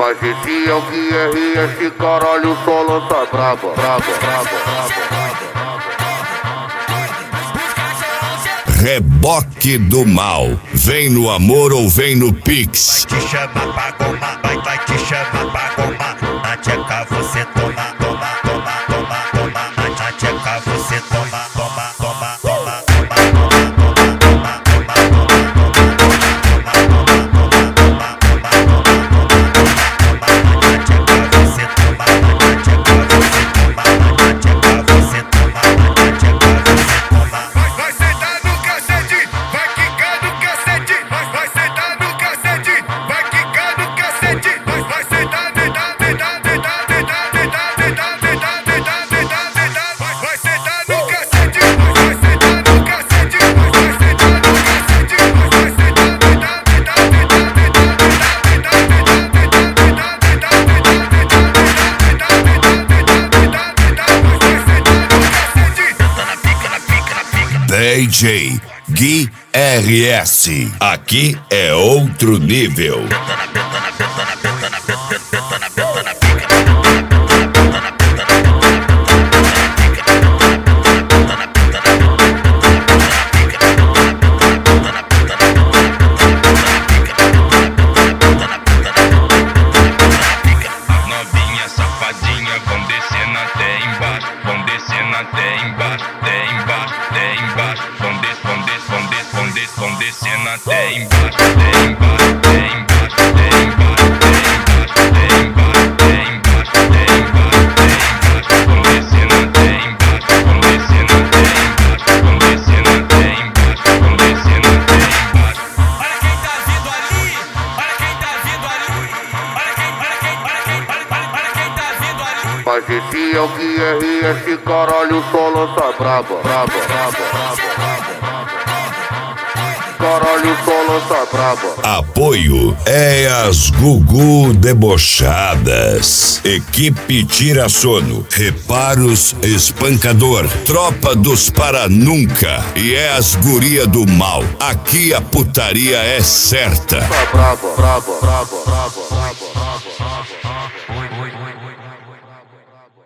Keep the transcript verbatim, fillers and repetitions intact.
Mas esse é o que é esse caralho só lança braba, braba, braba, braba. Reboque do mal. Vem no amor ou vem no Pix. Vai te chamar pra goma, vai, vai te chamar pra goma. Na tcheca você toma, toma, toma, toma, toma. Na tcheca você toma, toma, toma, toma, D J Gui R S. Aqui é outro nível. Novinha safadinha, vão descendo até embaixo, vão descendo até embaixo, até embaixo, até embaixo, vão des, vão des, vão des, vão des, vão descendo até embaixo, até embaixo, até embaixo, até embaixo, até embaixo, até embaixo, até embaixo, até embaixo, vão descendo até embaixo, vão descendo até embaixo, vão descendo até embaixo, vão descendo até embaixo. Olha quem tá vindo ali, olha quem tá vindo ali, olha quem, olha quem, olha quem, olha, olha, olha quem tá vindo ali. Mas esse é o que é esse caralho só lança braba, braba, braba, braba, braba. Caralho só lança braba. Apoio é as Gugu Debochadas. Equipe Tira Sono. Reparos Espancador. Tropa dos Para Nunca. E é as Guria do Mal. Aqui a putaria é certa. Braba, braba, braba, braba, braba.